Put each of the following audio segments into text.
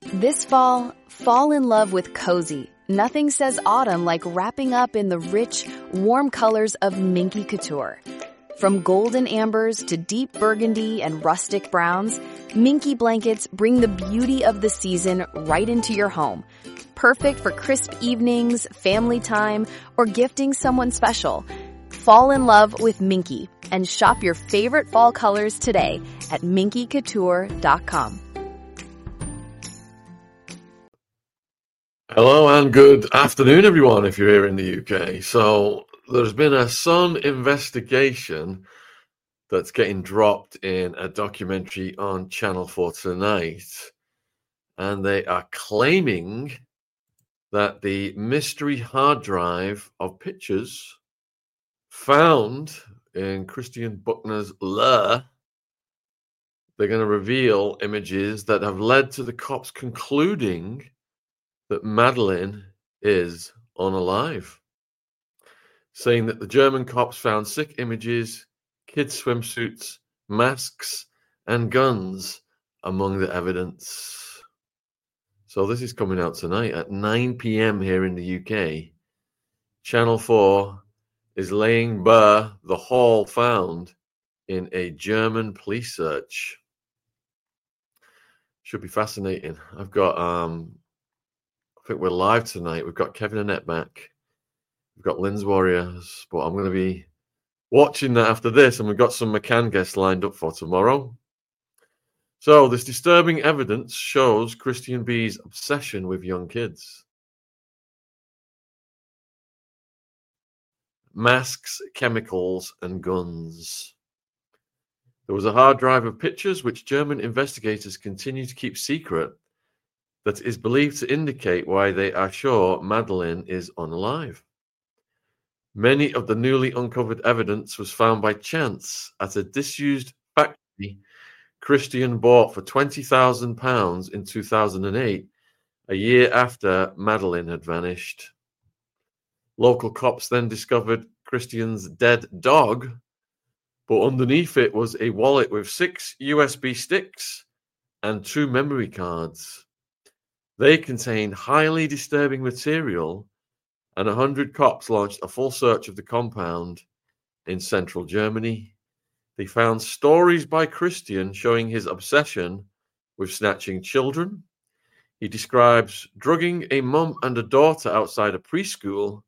This fall, fall in love with cozy. Nothing says autumn like wrapping up in the rich, warm colors of Minky Couture. From golden ambers to deep burgundy and rustic browns, Minky blankets bring the beauty of the season right into your home. Perfect for crisp evenings, family time, or gifting someone special. Fall in love with Minky and shop your favorite fall colors today at minkycouture.com. Hello and good afternoon, everyone, if you're here in the UK. So there's been a Sun investigation that's getting dropped in a documentary on Channel 4 tonight. And they are claiming that the mystery hard drive of pictures found in Christian Buckner's lair, they're going to reveal images that have led to the cops concluding that Madeleine is unalive, saying that the German cops found sick images, kids' swimsuits, masks, and guns among the evidence. So this is coming out tonight at 9 p.m. here in the UK. Channel 4 is laying bare the haul found in a German police search. Should be fascinating. I've got I think we're live tonight. We've got Kevin Annette back. We've got Lynn's Warriors, but I'm going to be watching that after this, and we've got some McCann guests lined up for tomorrow. So this disturbing evidence shows Christian B's obsession with young kids. Masks, chemicals, and guns. There was a hard drive of pictures which German investigators continue to keep secret that is believed to indicate why they are sure Madeleine is unalive. Many of the newly uncovered evidence was found by chance at a disused factory Christian bought for £20,000 in 2008, a year after Madeleine had vanished. Local cops then discovered Christian's dead dog, but underneath it was a wallet with 6 USB sticks and 2 memory cards. They contained highly disturbing material, and 100 cops launched a full search of the compound in central Germany. They found stories by Christian showing his obsession with snatching children. He describes drugging a mum and a daughter outside a preschool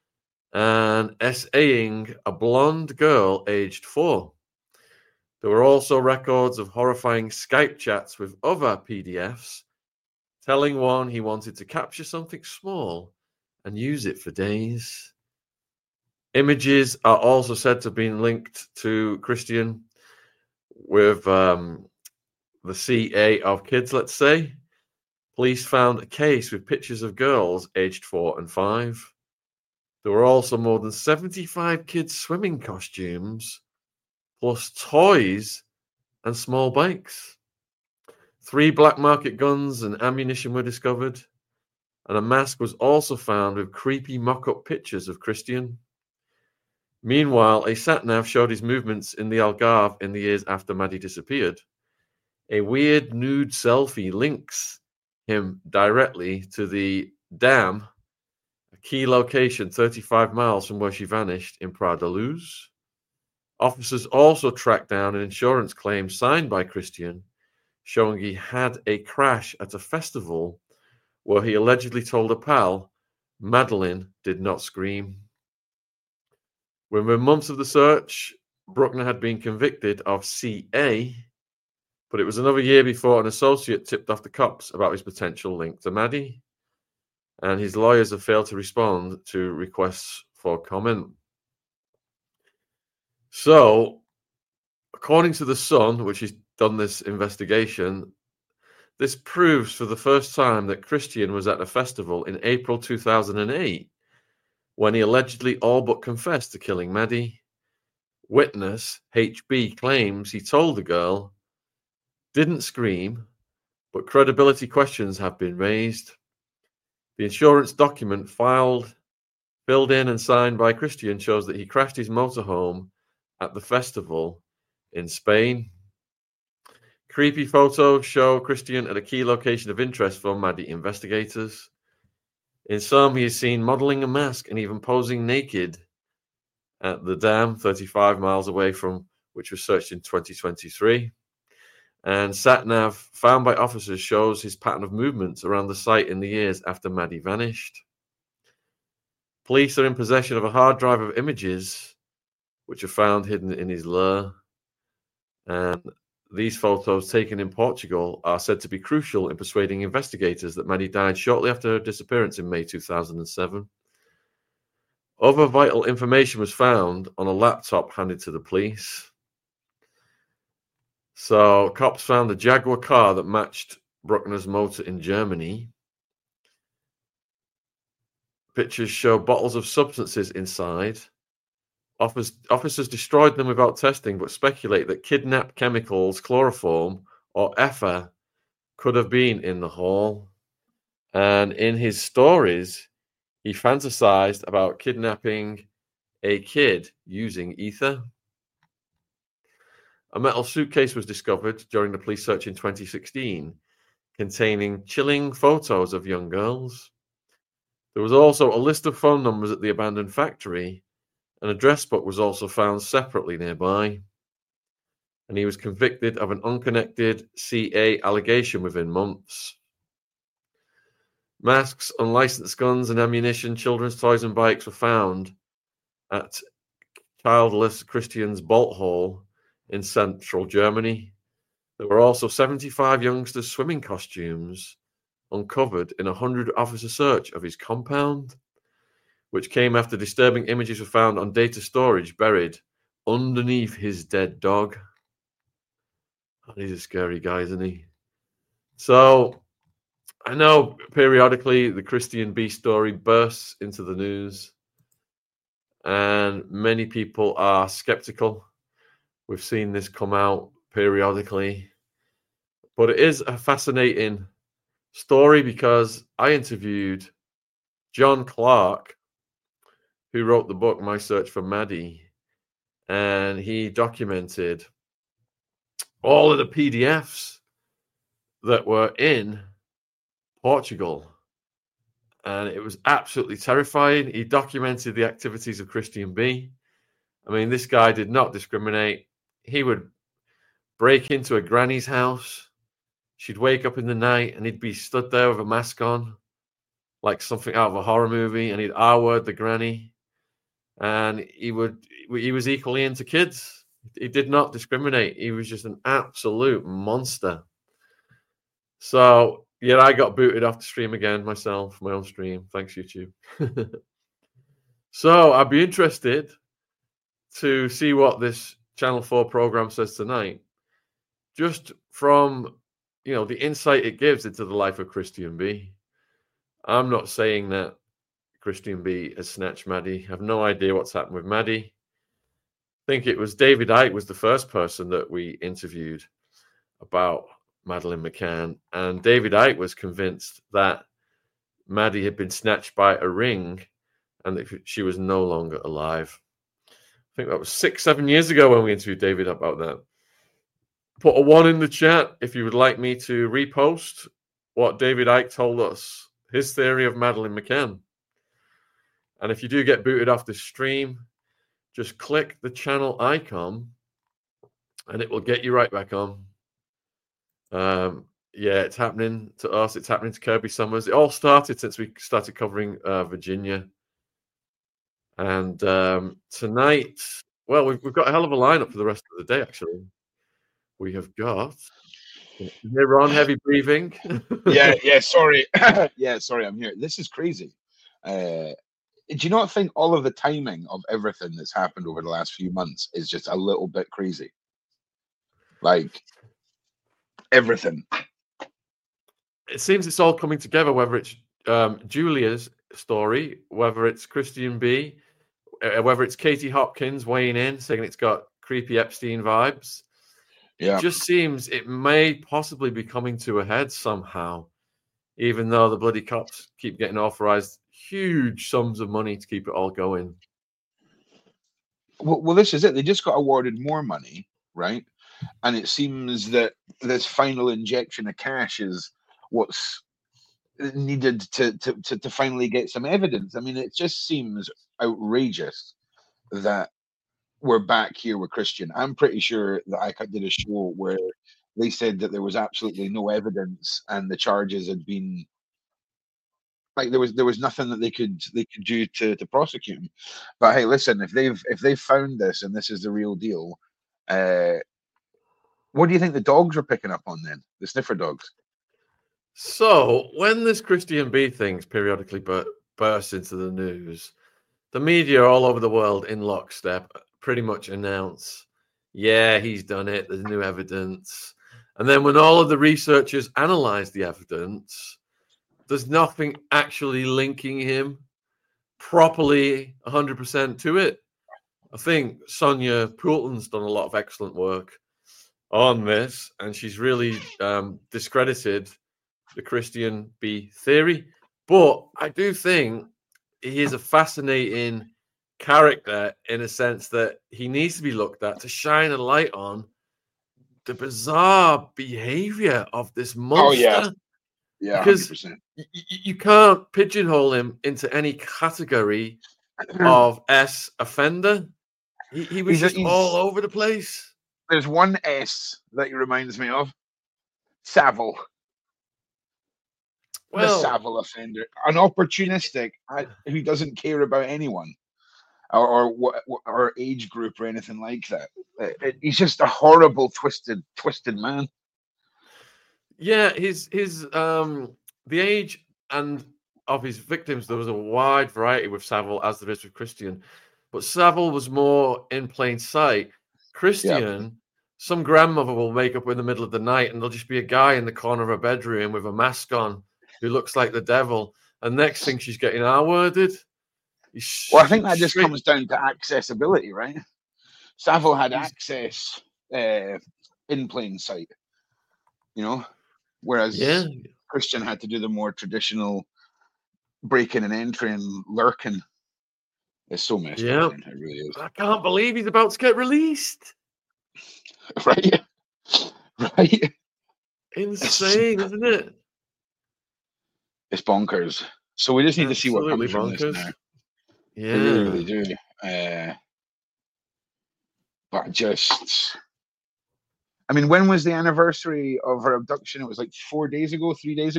and SAing a blonde girl aged 4. There were also records of horrifying Skype chats with other PDFs, telling one he wanted to capture something small and use it for days. Images are also said to have been linked to Christian with the CA of kids, let's say. Police found a case with pictures of girls aged 4 and 5. There were also more than 75 kids' swimming costumes, plus toys and small bikes. 3 black market guns and ammunition were discovered, and a mask was also found with creepy mock-up pictures of Christian. Meanwhile, a sat-nav showed his movements in the Algarve in the years after Maddie disappeared. A weird nude selfie links him directly to the dam, a key location 35 miles from where she vanished in Prat-de-Luz. Officers also tracked down an insurance claim signed by Christian, showing he had a crash at a festival where he allegedly told a pal Madeleine did not scream. Within months of the search, Bruckner had been convicted of CA, but it was another year before an associate tipped off the cops about his potential link to Maddie, and his lawyers have failed to respond to requests for comment. So, according to The Sun, which has done this investigation, this proves for the first time that Christian was at a festival in April 2008 when he allegedly all but confessed to killing Maddie. Witness HB claims he told the girl, didn't scream, but credibility questions have been raised. The insurance document filled in and signed by Christian shows that he crashed his motorhome at the festival in Spain. Creepy photos show Christian at a key location of interest for Maddie investigators. In some, he is seen modeling a mask and even posing naked at the dam 35 miles away from which was searched in 2023. And SatNav found by officers shows his pattern of movements around the site in the years after Maddie vanished. Police are in possession of a hard drive of images which are found hidden in his lair. And these photos taken in Portugal are said to be crucial in persuading investigators that Maddie died shortly after her disappearance in May 2007. Other vital information was found on a laptop handed to the police. So, cops found a Jaguar car that matched Bruckner's motor in Germany. Pictures show bottles of substances inside. Officers destroyed them without testing, but speculate that kidnapped chemicals, chloroform, or ether could have been in the haul. And in his stories, he fantasized about kidnapping a kid using ether. A metal suitcase was discovered during the police search in 2016, containing chilling photos of young girls. There was also a list of phone numbers at the abandoned factory. An address book was also found separately nearby. And he was convicted of an unconnected CA allegation within months. Masks, unlicensed guns and ammunition, children's toys and bikes were found at childless Christian's Bolt Hole in central Germany. There were also 75 youngsters' swimming costumes uncovered in a 100-officer search of his compound, which came after disturbing images were found on data storage buried underneath his dead dog. Oh, he's a scary guy, isn't he? So, I know periodically the Christian B story bursts into the news, and many people are skeptical. We've seen this come out periodically, but it is a fascinating story because I interviewed John Clark, who wrote the book My Search for Maddie, and he documented all of the PDFs that were in Portugal, and it was absolutely terrifying. He documented the activities of Christian B. I mean, this guy did not discriminate. He would break into a granny's house. She'd wake up in the night and he'd be stood there with a mask on, like something out of a horror movie, and he'd R-word the granny. And he was equally into kids. He did not discriminate. He was just an absolute monster. So, yeah, I got booted off the stream again myself, my own stream. Thanks, YouTube. So I'd be interested to see what this Channel 4 program says tonight. Just from, the insight it gives into the life of Christian B. I'm not saying that Christian B has snatched Maddie. I have no idea what's happened with Maddie. I think it was David Icke was the first person that we interviewed about Madeleine McCann, and David Icke was convinced that Maddie had been snatched by a ring and that she was no longer alive. I think that was 6-7 years ago when we interviewed David about that. Put a 1 in the chat if you would like me to repost what David Icke told us, his theory of Madeleine McCann. And if you do get booted off the stream, just click the channel icon and it will get you right back on. Yeah, it's happening to us. It's happening to Kirby Summers. It all started since we started covering Virginia. And tonight, well, we've got a hell of a lineup for the rest of the day, actually. We have got... Hey, Ron, heavy breathing. Yeah, sorry. Sorry, I'm here. This is crazy. Do you not think all of the timing of everything that's happened over the last few months is just a little bit crazy? Like, everything. It seems it's all coming together, whether it's Julia's story, whether it's Christian B, whether it's Katie Hopkins weighing in, saying it's got creepy Epstein vibes. Yeah. It just seems it may possibly be coming to a head somehow, even though the bloody cops keep getting authorized huge sums of money to keep it all going. Well, this is it. They just got awarded more money, right? And it seems that this final injection of cash is what's needed to finally get some evidence. I mean, it just seems outrageous that we're back here with Christian. I'm pretty sure that I did a show where they said that there was absolutely no evidence and the charges had been like there was nothing that they could do to prosecute him. But hey, listen, if they've found this and this is the real deal, what do you think the dogs are picking up on then? The sniffer dogs. So when this Christian B things periodically bursts into the news, the media all over the world in lockstep pretty much announce, yeah, he's done it. There's new evidence. And then when all of the researchers analyze the evidence, there's nothing actually linking him properly 100% to it. I think Sonia Poulton's done a lot of excellent work on this, and she's really discredited the Christian B theory. But I do think he is a fascinating character in a sense that he needs to be looked at to shine a light on the bizarre behavior of this monster. Oh, yeah. Yeah, because 100%. You can't pigeonhole him into any category of S offender. He was just all over the place. There's one S that he reminds me of. Savile. Well, the Savile offender. An opportunistic who doesn't care about anyone or age group or anything like that. He's just a horrible, twisted man. Yeah, his the age and of his victims, there was a wide variety with Savile as there is with Christian. But Savile was more in plain sight. Christian, some grandmother will wake up in the middle of the night and there'll just be a guy in the corner of her bedroom with a mask on who looks like the devil. And next thing she's getting R-worded. Well, I think that just comes down to accessibility, right? Savile had access in plain sight, you know, whereas Christian had to do the more traditional breaking and entering, lurking. It's so messed up. It really is. I can't believe he's about to get released. Right? Right? Insane, isn't it? It's bonkers. So we just need to see what comes from this now. Yeah. We really do. But just... I mean, when was the anniversary of her abduction? It was like 3 days ago?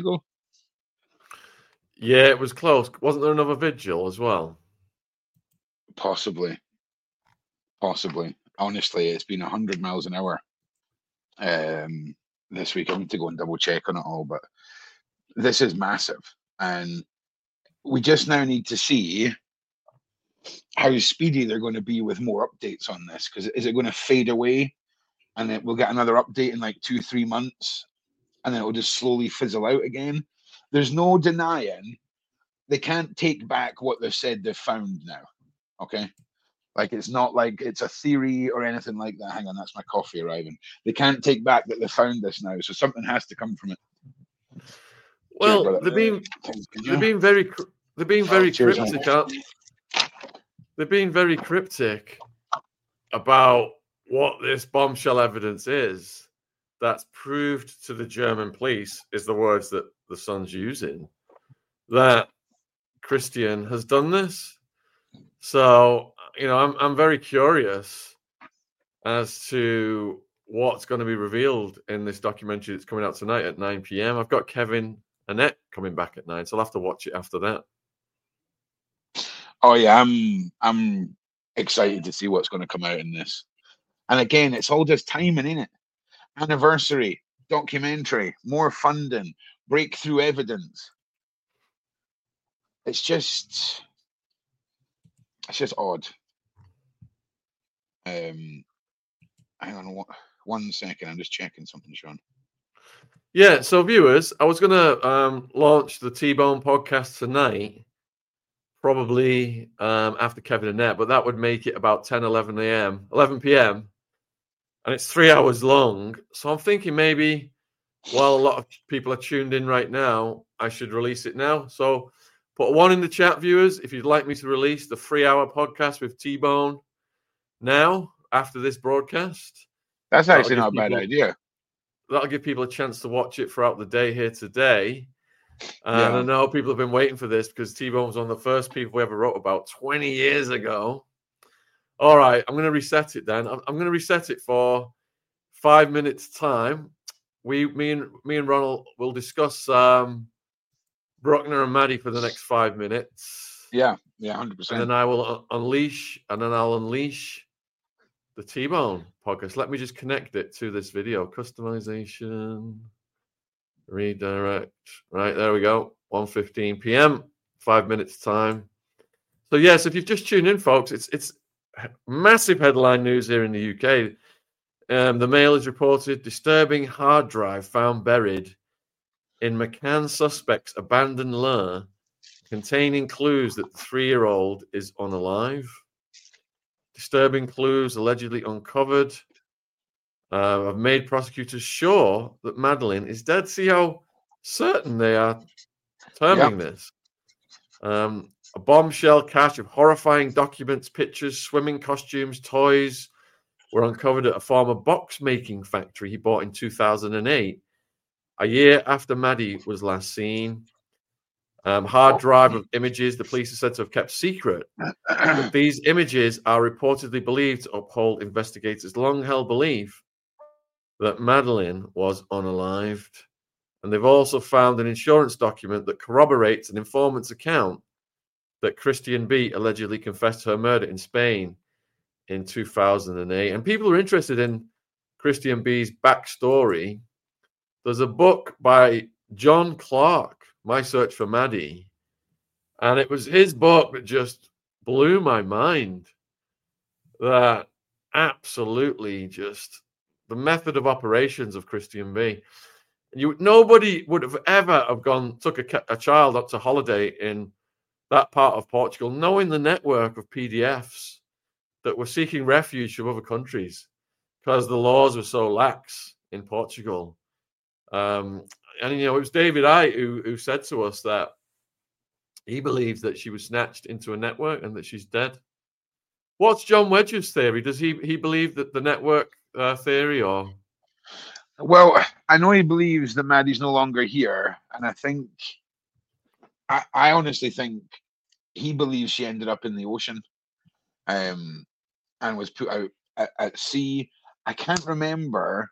Yeah, it was close. Wasn't there another vigil as well? Possibly. Honestly, it's been 100 miles an hour this week. I need to go and double check on it all, but this is massive. And we just now need to see how speedy they're going to be with more updates on this. Because is it going to fade away and then we'll get another update in like 2-3 months and then it will just slowly fizzle out again? There's no denying they can't take back what they've said they've found now. Okay? Like, it's not like it's a theory or anything like that. Hang on, that's my coffee arriving. They can't take back that they found this now, so something has to come from it. Well, they're being very cryptic. They're being very cryptic about what this bombshell evidence is. That's proved to the German police, is the words that the Sun's using, that Christian has done this. So, you know, I'm very curious as to what's going to be revealed in this documentary that's coming out tonight at 9 p.m. I've got Kevin Annette coming back at 9, so I'll have to watch it after that. Oh yeah, I'm excited to see what's going to come out in this. And again, it's all just timing, innit? Anniversary, documentary, more funding, breakthrough evidence. It's just odd. Hang on 1 second. I'm just checking something, Sean. Yeah, so viewers, I was going to launch the T-Bone podcast tonight, probably after Kevin Annette, but that would make it about 11 p.m. And it's 3 hours long. So I'm thinking maybe while a lot of people are tuned in right now, I should release it now. So put 1 in the chat, viewers, if you'd like me to release the 3-hour podcast with T-Bone now, after this broadcast. That's actually not a bad idea. That'll give people a chance to watch it throughout the day here today. And I know people have been waiting for this because T-Bone was one of the first people we ever wrote about 20 years ago. All right, I'm going to reset it then. I'm going to reset it for 5 minutes time. Me and Ronald will discuss Bruckner and Maddie for the next 5 minutes. Yeah, 100%. And then I will unleash the T-Bone podcast. Let me just connect it to this video. Customization, redirect. Right, there we go. 1:15 p.m., 5 minutes time. So yes, if you've just tuned in, folks, it's massive headline news here in the UK. The Mail has reported disturbing hard drive found buried in McCann suspect's abandoned lair, containing clues that the 3-year-old is unalive. Disturbing clues allegedly uncovered have made prosecutors sure that Madeleine is dead. See how certain they are terming this. A bombshell cache of horrifying documents, pictures, swimming costumes, toys were uncovered at a former box-making factory he bought in 2008, a year after Maddie was last seen. Hard drive of images the police are said to have kept secret. But these images are reportedly believed to uphold investigators' long-held belief that Madeleine was unalived. And they've also found an insurance document that corroborates an informant's account that Christian B allegedly confessed to her murder in Spain in 2008. And people are interested in Christian B's backstory. There's a book by John Clark, My Search for Maddie, and it was his book that just blew my mind. That absolutely just the method of operations of Christian B. Nobody would have ever have took a child up to holiday in that part of Portugal, knowing the network of PDFs that were seeking refuge from other countries because the laws were so lax in Portugal. And, it was David Icke who said to us that he believes that she was snatched into a network and that she's dead. What's John Wedge's theory? Does he believe that the network theory or? Well, I know he believes that Maddie's no longer here. And I think, I honestly think he believes she ended up in the ocean and was put out at sea. I can't remember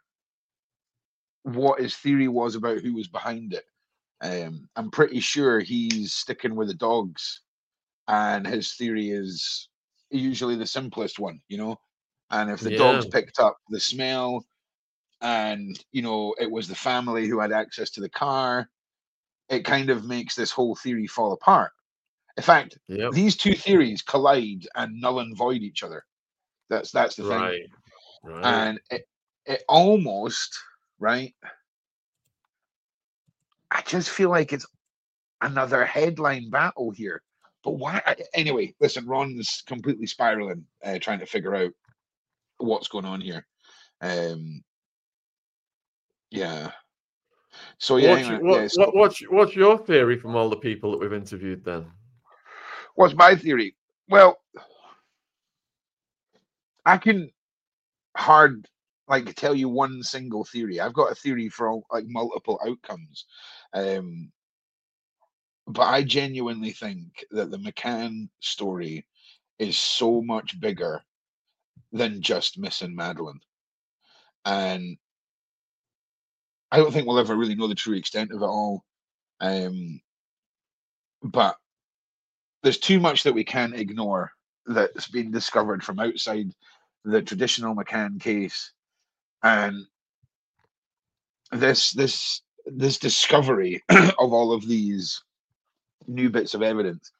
what his theory was about who was behind it. I'm pretty sure he's sticking with the dogs, and his theory is usually the simplest one, and if the dogs picked up the smell and it was the family who had access to the car, it kind of makes this whole theory fall apart. In fact, these two theories collide and null and void each other. That's the thing. Right. And it almost, right? I just feel like it's another headline battle here. But why? Anyway, listen, Ron's completely spiraling, trying to figure out what's going on here. Yeah. So what's your theory from all the people that we've interviewed then? What's my theory? Well, I can tell you one single theory. I've got a theory for multiple outcomes. But I genuinely think that the McCann story is so much bigger than just missing Madeleine. And I don't think we'll ever really know the true extent of it all. But there's too much that we can't ignore that's been discovered from outside the traditional McCann case. And this discovery of all of these new bits of evidence,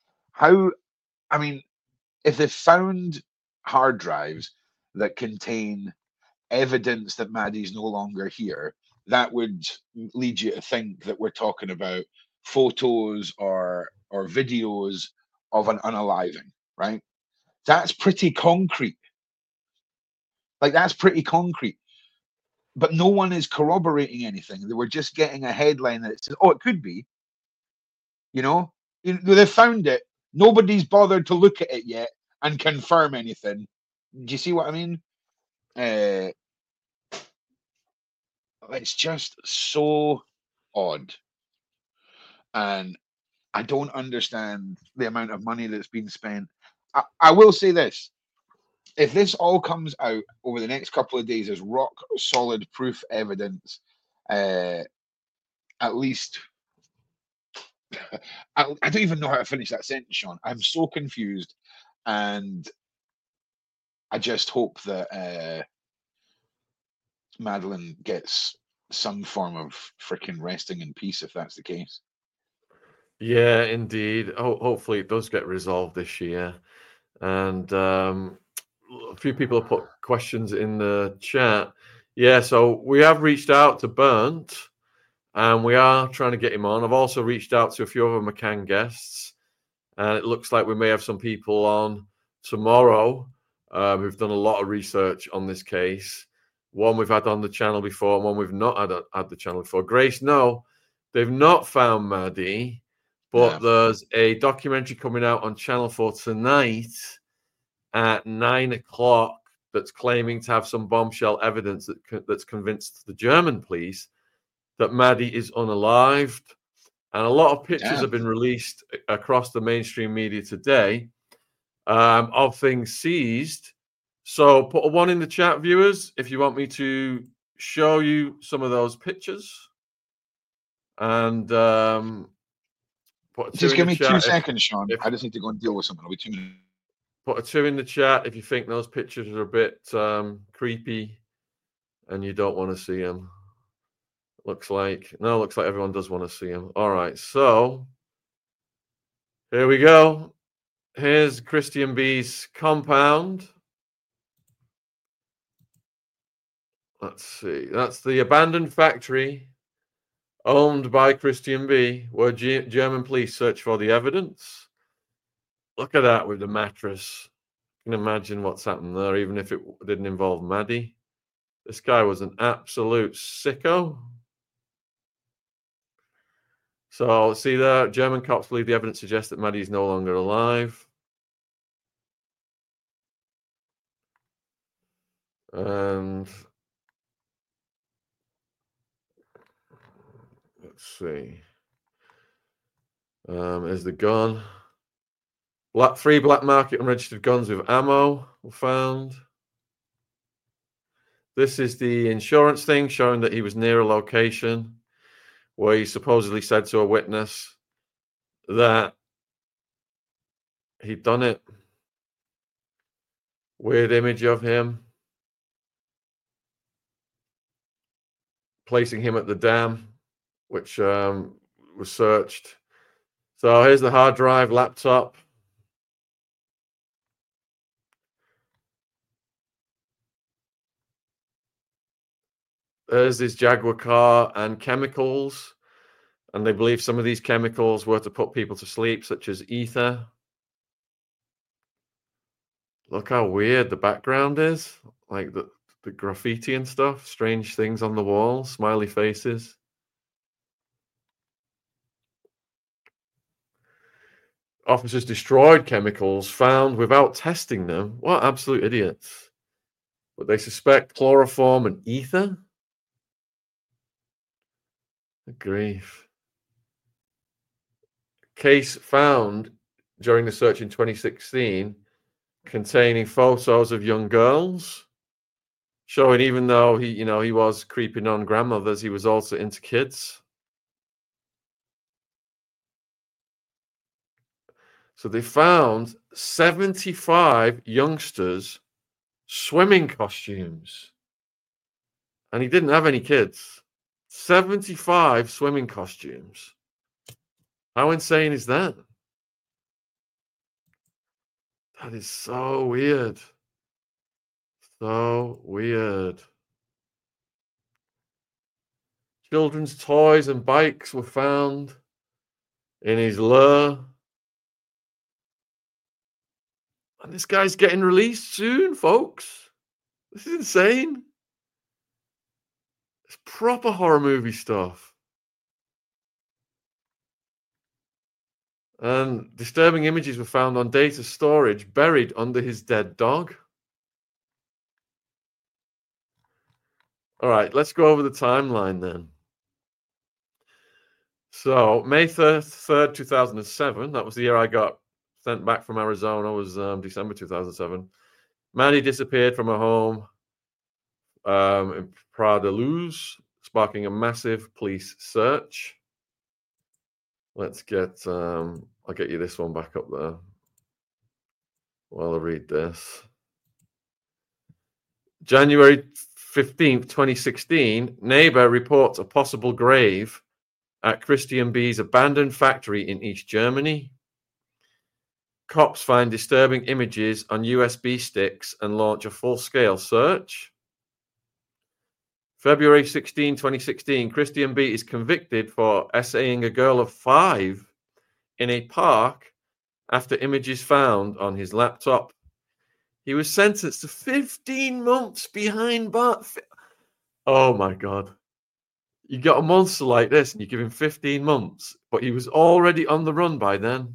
if they found hard drives that contain evidence that Maddie's no longer here, that would lead you to think that we're talking about photos or videos of an unaliving, right? That's pretty concrete. That's pretty concrete. But no one is corroborating anything. They were just getting a headline that says, "Oh, it could be." They found it. Nobody's bothered to look at it yet and confirm anything. Do you see what I mean? It's just so odd. And I don't understand the amount of money that's been spent. I will say this. If this all comes out over the next couple of days as rock solid proof evidence, at least I don't even know how to finish that sentence, Sean. I'm so confused, and I just hope that Madeline gets some form of freaking resting in peace if that's the case. Yeah, indeed. Hopefully it does get resolved this year. And a few people have put questions in the chat. Yeah, so we have reached out to Bernd, and we are trying to get him on. I've also reached out to a few other McCann guests, and it looks like we may have some people on tomorrow who've done a lot of research on this case. One we've had on the channel before, and one we've not had the channel before. Grace, no, they've not found Maddie, but there's a documentary coming out on Channel 4 tonight at 9 o'clock that's claiming to have some bombshell evidence that's convinced the German police that Maddie is unalived. And a lot of pictures have been released across the mainstream media today of things seized. So put a 1 in the chat, viewers, if you want me to show you some of those pictures. And just give me 2 seconds, Sean. I just need to go and deal with something. I'll be 2 minutes. Put a 2 in the chat if you think those pictures are a bit creepy and you don't want to see them. Looks like everyone does want to see them. All right, so here we go. Here's Christian B's compound. Let's see. That's the abandoned factory owned by Christian B, where German police search for the evidence. Look at that with the mattress. You can imagine what's happened there, even if it didn't involve Maddie. This guy was an absolute sicko. So, see there, German cops believe the evidence suggests that Maddie is no longer alive. And let's see. Is the gun. 3 black market unregistered guns with ammo were found. This is the insurance thing showing that he was near a location where he supposedly said to a witness that he'd done it. Weird image of him placing him at the dam, which was searched. So here's the hard drive, laptop. There's this Jaguar car and chemicals. And they believe some of these chemicals were to put people to sleep, such as ether. Look how weird the background is. Like the graffiti and stuff. Strange things on the wall. Smiley faces. Officers destroyed chemicals found without testing them. What absolute idiots. But they suspect chloroform and ether? Good grief. Case found during the search in 2016 containing photos of young girls, showing even though he was creeping on grandmothers, he was also into kids. So they found 75 youngsters swimming costumes. And he didn't have any kids. 75 swimming costumes. How insane is that? That is so weird. So weird. Children's toys and bikes were found in his lair. And this guy's getting released soon, folks. This is insane. It's proper horror movie stuff. And disturbing images were found on data storage buried under his dead dog. All right, let's go over the timeline then. So May 3rd, 2007, that was the year I got sent back from Arizona, was December 2007. Maddie disappeared from her home in Prada Luz, sparking a massive police search. Let's get, I'll get you this one back up there while I read this. January 15th, 2016, neighbor reports a possible grave at Christian B's abandoned factory in East Germany. Cops find disturbing images on USB sticks and launch a full-scale search. February 16, 2016, Christian B is convicted for essaying a girl of 5 in a park after images found on his laptop. He was sentenced to 15 months behind bars. Oh my God. You got a monster like this and you give him 15 months, but he was already on the run by then.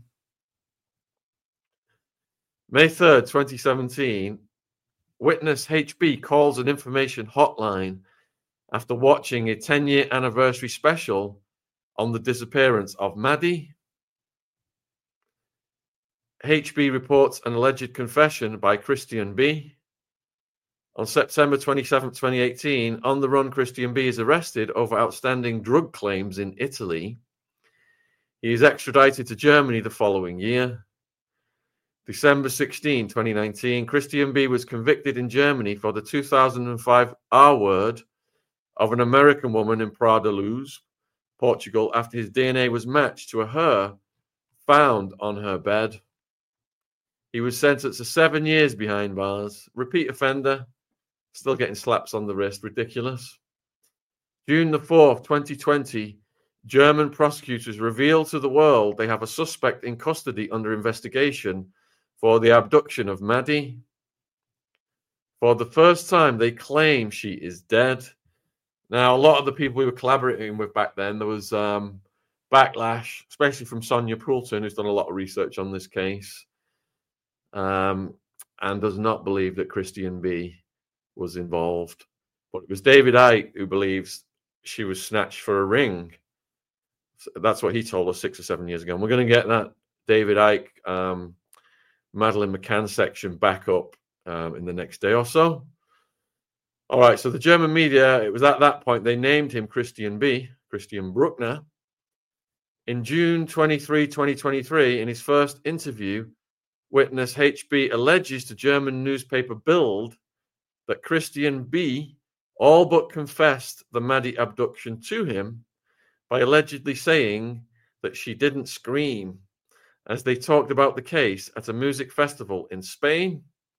May 3rd, 2017, witness HB calls an information hotline after watching a 10-year anniversary special on the disappearance of Maddie. HB reports an alleged confession by Christian B. On September 27, 2018, on the run, Christian B is arrested over outstanding drug claims in Italy. He is extradited to Germany the following year. December 16, 2019, Christian B was convicted in Germany for the 2005 R-word of an American woman in Prada Luz, Portugal, after his DNA was matched to a hair found on her bed. He was sentenced to 7 years behind bars. Repeat offender, still getting slaps on the wrist. Ridiculous. June the 4th, 2020, German prosecutors revealed to the world they have a suspect in custody under investigation for the abduction of Maddie. For the first time, they claim she is dead. Now, a lot of the people we were collaborating with back then, there was backlash, especially from Sonia Poulton, who's done a lot of research on this case, and does not believe that Christian B was involved. But it was David Icke who believes she was snatched for a ring. So that's what he told us 6 or 7 years ago. And we're going to get that David Icke, Madeleine McCann section back up in the next day or so. All right, so the German media, it was at that point they named him Christian B, Christian Bruckner. In June 23, 2023, in his first interview, witness HB alleges to German newspaper Bild that Christian B all but confessed the Maddie abduction to him by allegedly saying that she didn't scream as they talked about the case at a music festival in Spain.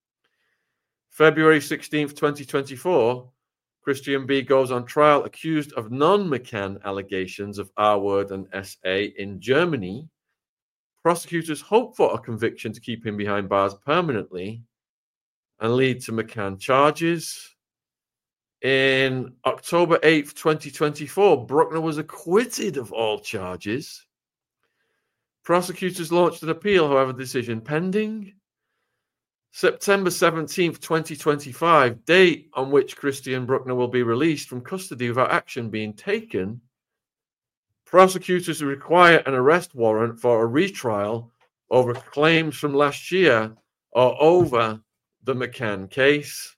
February 16th, 2024, Christian B goes on trial accused of non-McCann allegations of R-word and SA in Germany. Prosecutors hope for a conviction to keep him behind bars permanently and lead to McCann charges. In October 8th, 2024, Bruckner was acquitted of all charges. Prosecutors launched an appeal, however, decision pending. September 17th, 2025, date on which Christian Bruckner will be released from custody without action being taken. Prosecutors require an arrest warrant for a retrial over claims from last year or over the McCann case.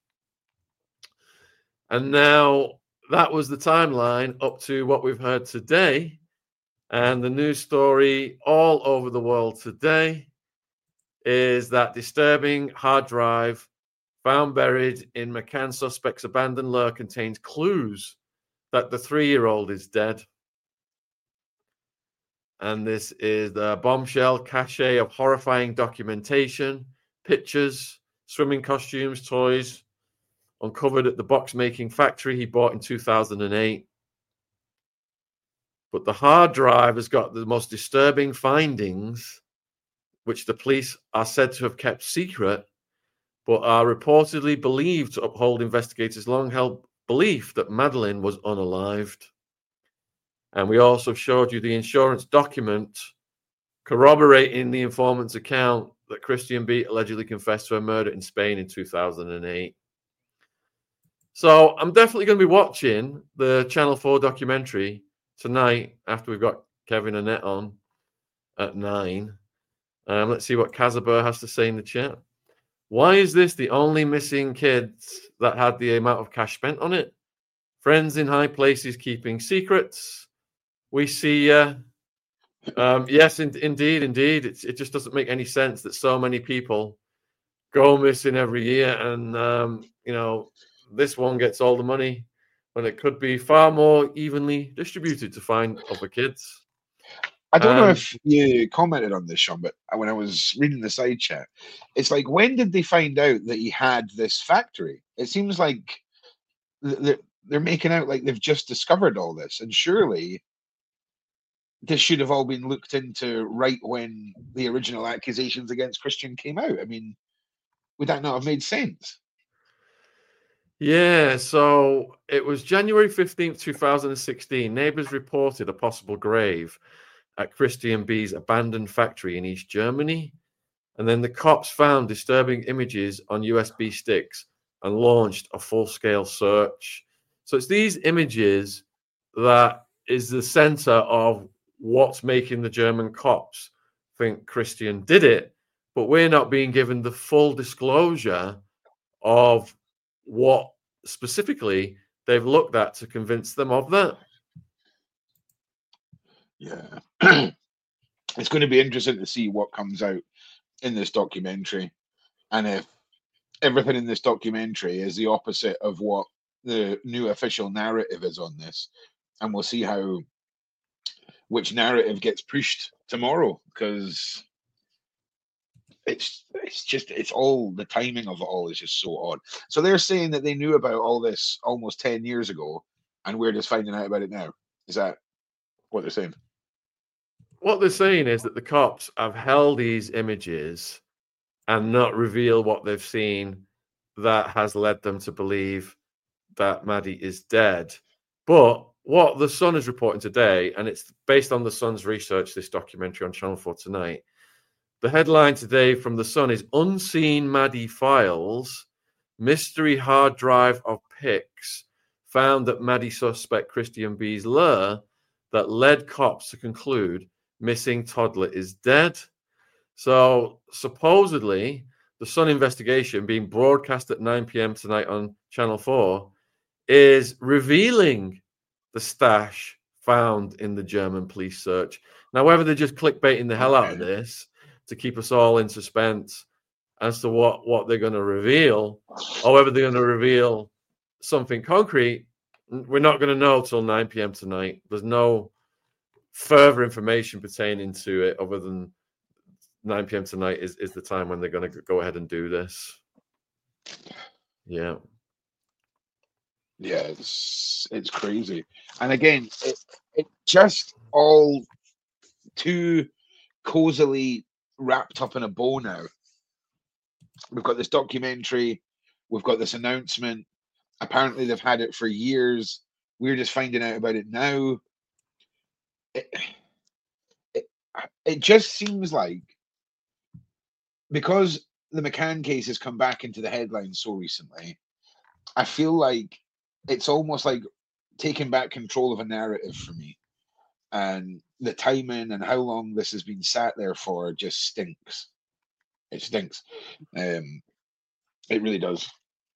And now that was the timeline up to what we've heard today. And the news story all over the world today is that disturbing hard drive found buried in McCann suspect's abandoned lair contains clues that the 3-year-old is dead. And this is the bombshell cache of horrifying documentation, pictures, swimming costumes, toys, uncovered at the box-making factory he bought in 2008. But the hard drive has got the most disturbing findings, which the police are said to have kept secret, but are reportedly believed to uphold investigators' long-held belief that Madeleine was unalived. And we also showed you the insurance document corroborating the informant's account that Christian B allegedly confessed to a murder in Spain in 2008. So I'm definitely going to be watching the Channel 4 documentary tonight after we've got Kevin Annette on at 9. Let's see what Kazabur has to say in the chat. Why is this the only missing kids that had the amount of cash spent on it? Friends in high places keeping secrets. We see, yes, indeed. It just doesn't make any sense that so many people go missing every year, and this one gets all the money when it could be far more evenly distributed to find other kids. I don't know if you commented on this, Sean, but when I was reading the side chat, it's like, when did they find out that he had this factory? It seems like they're making out like they've just discovered all this, and surely this should have all been looked into right when the original accusations against Christian came out. I mean, would that not have made sense? Yeah, so it was January 15th, 2016. Neighbors reported a possible grave at Christian B's abandoned factory in East Germany. And then the cops found disturbing images on USB sticks and launched a full-scale search. So it's these images that is the center of what's making the German cops think Christian did it. But we're not being given the full disclosure of what specifically they've looked at to convince them of that. Yeah. It's going to be interesting to see what comes out in this documentary, and if everything in this documentary is the opposite of what the new official narrative is on this, and we'll see which narrative gets pushed tomorrow, because it's all the timing of it all is just so odd. So they're saying that they knew about all this almost 10 years ago, and we're just finding out about it now. Is that what they're saying? What they're saying is that the cops have held these images and not reveal what they've seen that has led them to believe that Maddie is dead. But what the Sun is reporting today, and it's based on the Sun's research, this documentary on Channel 4 tonight, the headline today from the Sun is Unseen Maddie Files, Mystery Hard Drive of Pics found that Maddie suspect Christian B's lure that led cops to conclude missing toddler is dead. So supposedly the Sun investigation being broadcast at 9 p.m. tonight on Channel 4 is revealing the stash found in the German police search. Now, whether they're just clickbaiting the hell out of this to keep us all in suspense as to what they're going to reveal, or whether they're going to reveal something concrete, we're not going to know till 9 p.m. tonight. There's no further information pertaining to it other than 9 p.m. tonight is the time when they're going to go ahead and do this. Yeah. Yeah, it's crazy. And again, it just all too cozily wrapped up in a bow now. We've got this documentary, we've got this announcement. Apparently they've had it for years. We're just finding out about it now. It just seems like, because the McCann case has come back into the headlines so recently, I feel like it's almost like taking back control of a narrative for me. And the timing and how long this has been sat there for just stinks. It stinks. It really does.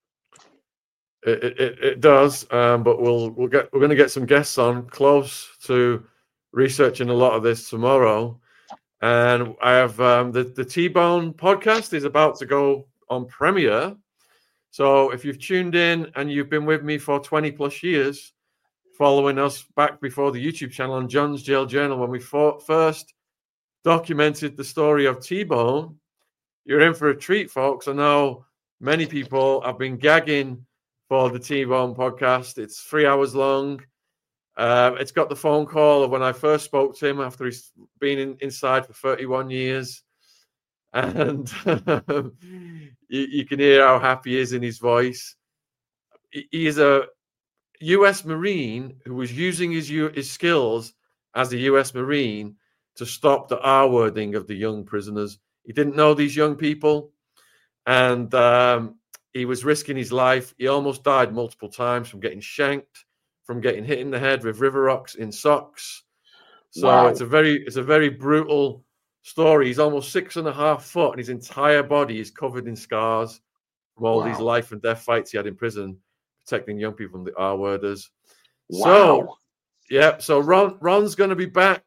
It does, but we're going to get some guests on close to researching a lot of this tomorrow, and I have the T-Bone podcast is about to go on premiere. So if you've tuned in and you've been with me for 20 plus years, following us back before the YouTube channel on John's Jail Journal when we first documented the story of T-Bone, you're in for a treat, folks. I know many people have been gagging for the T-Bone podcast. It's 3 hours long. It's got the phone call of when I first spoke to him after he's been inside for 31 years. And you can hear how happy he is in his voice. He is a U.S. Marine who was using his skills as a U.S. Marine to stop the R-wording of the young prisoners. He didn't know these young people. And He was risking his life. He almost died multiple times from getting shanked, from getting hit in the head with river rocks in socks. So Wow. it's a very brutal story. He's almost 6.5 foot, and his entire body is covered in scars from all these life and death fights he had in prison, protecting young people from the R-worders. Wow. So, yeah. So Ron's going to be back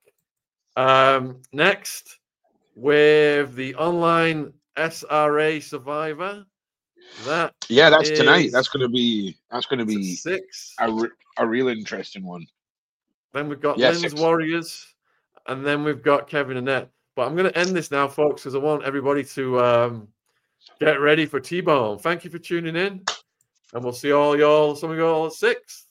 next with the online SRA Survivor. That's tonight. That's going to be 6. A real interesting one. Then we've got Lynn's 6. Warriors, and then we've got Kevin Annette. But I'm going to end this now, folks, because I want everybody to get ready for T-Bone. Thank you for tuning in, and we'll see some of you all at 6.